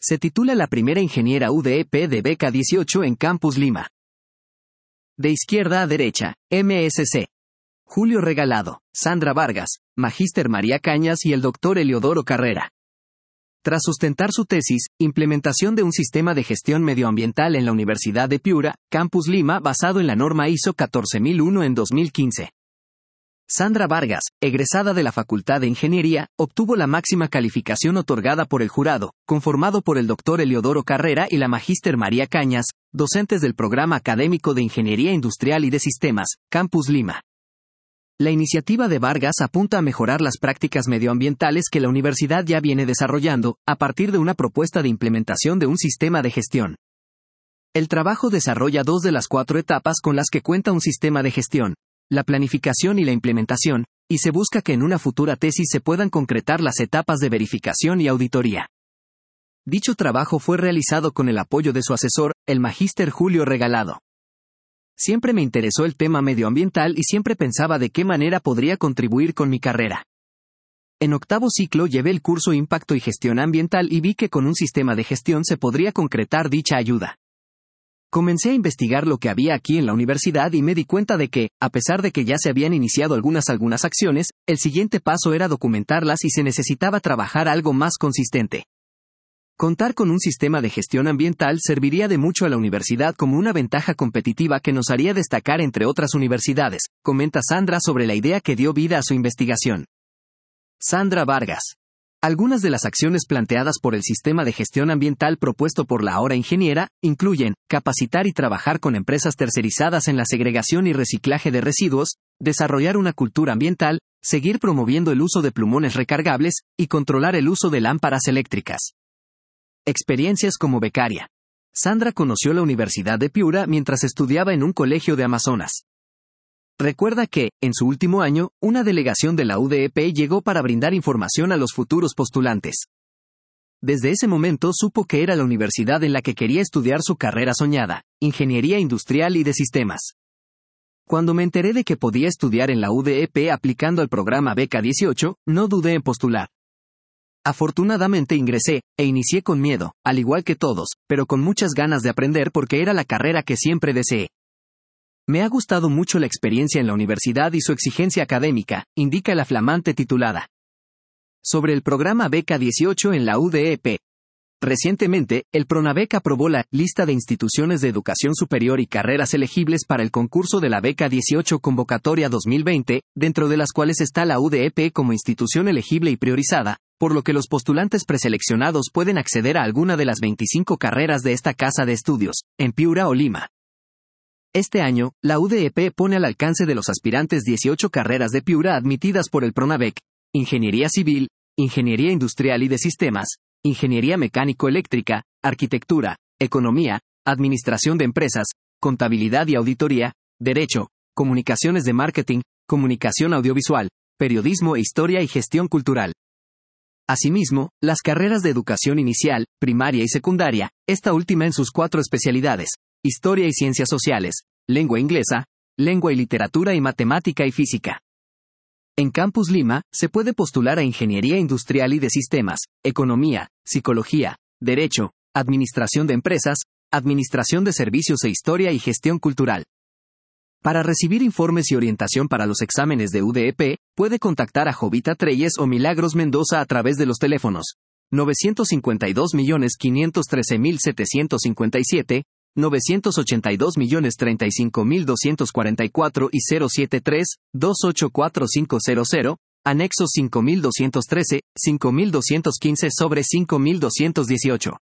Se titula la primera ingeniera UDEP de beca 18 en Campus Lima. De izquierda a derecha, MSC. Julio Regalado, Sandra Vargas, Magíster María Cañas y el Dr. Eliodoro Carrera. Tras sustentar su tesis, Implementación de un sistema de gestión medioambiental en la Universidad de Piura, Campus Lima basado en la norma ISO 14001 en 2015. Sandra Vargas, egresada de la Facultad de Ingeniería, obtuvo la máxima calificación otorgada por el jurado, conformado por el Dr. Eliodoro Carrera y la Magíster María Cañas, docentes del Programa Académico de Ingeniería Industrial y de Sistemas, Campus Lima. La iniciativa de Vargas apunta a mejorar las prácticas medioambientales que la universidad ya viene desarrollando, a partir de una propuesta de implementación de un sistema de gestión. El trabajo desarrolla 2 de las 4 etapas con las que cuenta un sistema de gestión: la planificación y la implementación, y se busca que en una futura tesis se puedan concretar las etapas de verificación y auditoría. Dicho trabajo fue realizado con el apoyo de su asesor, el Magíster Julio Regalado. Siempre me interesó el tema medioambiental y siempre pensaba de qué manera podría contribuir con mi carrera. En octavo ciclo llevé el curso Impacto y Gestión Ambiental y vi que con un sistema de gestión se podría concretar dicha ayuda. Comencé a investigar lo que había aquí en la universidad y me di cuenta de que, a pesar de que ya se habían iniciado algunas acciones, el siguiente paso era documentarlas y se necesitaba trabajar algo más consistente. Contar con un sistema de gestión ambiental serviría de mucho a la universidad como una ventaja competitiva que nos haría destacar entre otras universidades, comenta Sandra sobre la idea que dio vida a su investigación. Sandra Vargas. Algunas de las acciones planteadas por el sistema de gestión ambiental propuesto por la ahora ingeniera, incluyen, capacitar y trabajar con empresas tercerizadas en la segregación y reciclaje de residuos, desarrollar una cultura ambiental, seguir promoviendo el uso de plumones recargables, y controlar el uso de lámparas eléctricas. Experiencias como becaria. Sandra conoció la Universidad de Piura mientras estudiaba en un colegio de Amazonas. Recuerda que, en su último año, una delegación de la UDEP llegó para brindar información a los futuros postulantes. Desde ese momento supo que era la universidad en la que quería estudiar su carrera soñada, Ingeniería Industrial y de Sistemas. Cuando me enteré de que podía estudiar en la UDEP aplicando al programa Beca 18, no dudé en postular. Afortunadamente ingresé, e inicié con miedo, al igual que todos, pero con muchas ganas de aprender porque era la carrera que siempre deseé. Me ha gustado mucho la experiencia en la universidad y su exigencia académica, indica la flamante titulada. Sobre el programa Beca 18 en la UDEP. Recientemente, el Pronavec aprobó la lista de instituciones de educación superior y carreras elegibles para el concurso de la Beca 18 Convocatoria 2020, dentro de las cuales está la UDEP como institución elegible y priorizada, por lo que los postulantes preseleccionados pueden acceder a alguna de las 25 carreras de esta casa de estudios, en Piura o Lima. Este año, la UDEP pone al alcance de los aspirantes 18 carreras de Piura admitidas por el Pronavec: Ingeniería Civil, Ingeniería Industrial y de Sistemas, Ingeniería Mecánico-Eléctrica, Arquitectura, Economía, Administración de Empresas, Contabilidad y Auditoría, Derecho, Comunicaciones de Marketing, Comunicación Audiovisual, Periodismo e Historia y Gestión Cultural. Asimismo, las carreras de educación inicial, primaria y secundaria, esta última en sus 4 especialidades: Historia y Ciencias Sociales, Lengua Inglesa, Lengua y Literatura y Matemática y Física. En Campus Lima, se puede postular a Ingeniería Industrial y de Sistemas, Economía, Psicología, Derecho, Administración de Empresas, Administración de Servicios e Historia y Gestión Cultural. Para recibir informes y orientación para los exámenes de UDEP, puede contactar a Jovita Treyes o Milagros Mendoza a través de los teléfonos 952.513.757, 982.035.244 y 073-284500, anexo 5213, 5215 sobre 5218.